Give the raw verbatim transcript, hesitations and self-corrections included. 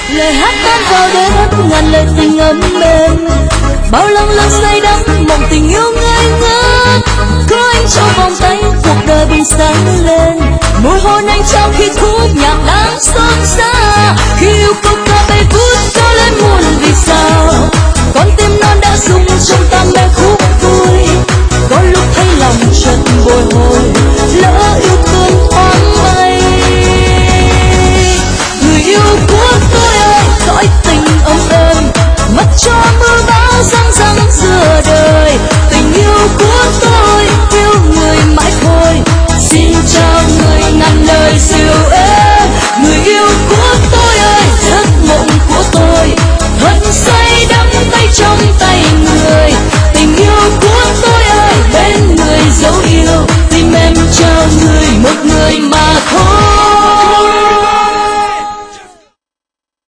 lời hát tan vào đêm ngàn lời tình ấm êm, bao lần lần say đắm mộng tình yêu ngây ngất. Có anh trong vòng tay cuộc đời bừng sáng lên, môi hôn anh trong khi khúc nhạc đang xót xa.